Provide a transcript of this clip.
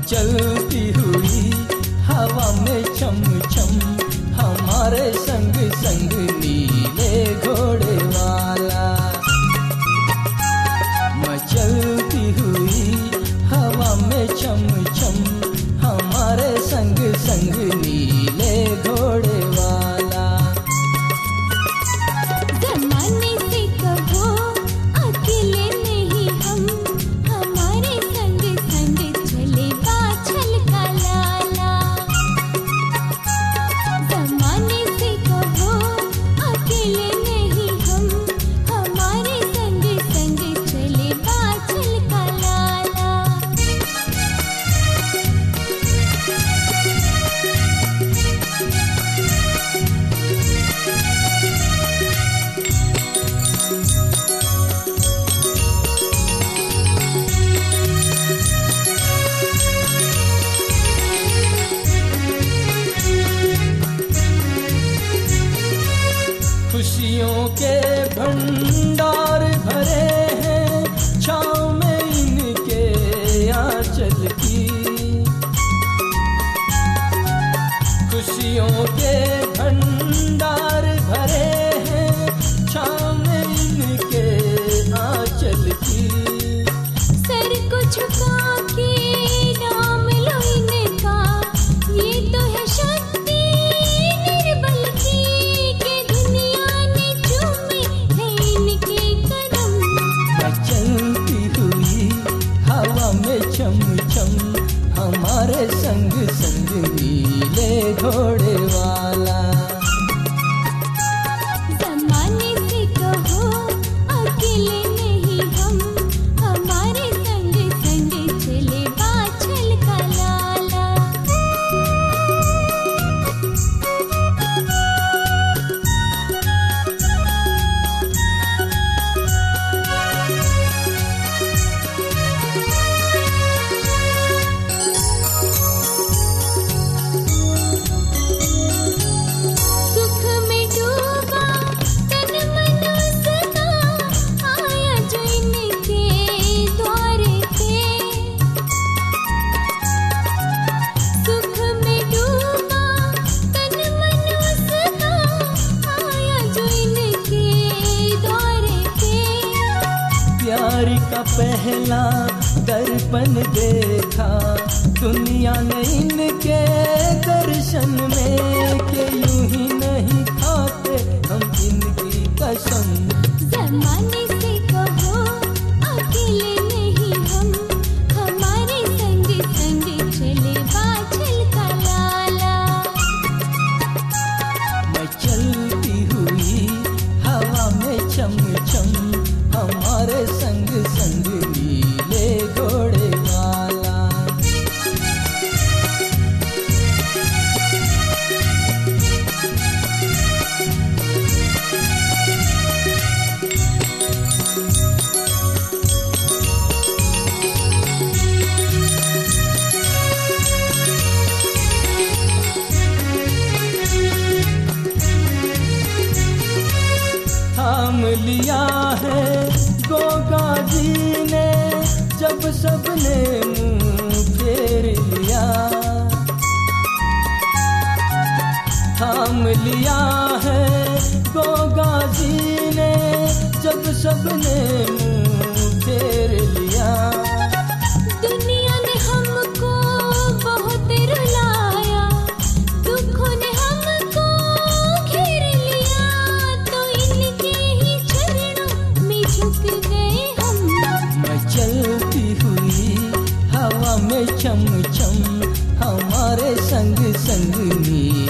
चलती हुई हवा में छम छम, हमारे संग संग नीले घोड़े वाला। मैं चलती हुई हवा में छम छम, हमारे संग संग नीले घोड़े वाला। जमाने से कहो अकेले नहीं हम, हमारे संग संग चले बाछल का लाला। जमाने से कहो अकेले नहीं हम, हमारे संग संग चले बाछल का लाला। खुशियों के भंडार भरे हैं छाँव में इनके आंचल की। खुशियों के भंडार भरे हैं छाँव में इनके आंचल की। सर को झुका के नाम लो इनका, ये तो है शक्ति निर्बल की, के दुनिया ने चूमे है इनके कदम। मैं चलती हुई हवा में छम छम, हमारे संग संग नीले घोड़े वाला। जमाने से कहो अकेले नहीं हम, हमारे संग संग चले बाछल का लाला। सुख में डूबा तन मन उसका, आया जो इनके द्वारे पे। सुख में डूबा तन मन उसका, आया जो इनके द्वारे पे। प्यार का पहला दर्पण देखा दुनिया ने इनके दर्शन में, के यूं ही नहीं खाते हम इनकी कसम। जमाने से कहो अकेले नहीं हम, हमारे संग संग चले बाछल का लाला। मैं चलती हुई हवा में छम छम, हमारे संग संग नीले घोड़े वाला। थाम लिया है गोगा जी ने, जब सबने मुंह फेर लिया। थाम लिया है गोगा जी ने, जब सबने मुंह फेर लिया। दुनिया ने हमको बहुत रुलाया, दुखों ने हमको घेर लिया, तो इनके ही चरणों में झुक गए हम। मैं चलती हुई हवा में छम छम, हमारे संग संग नी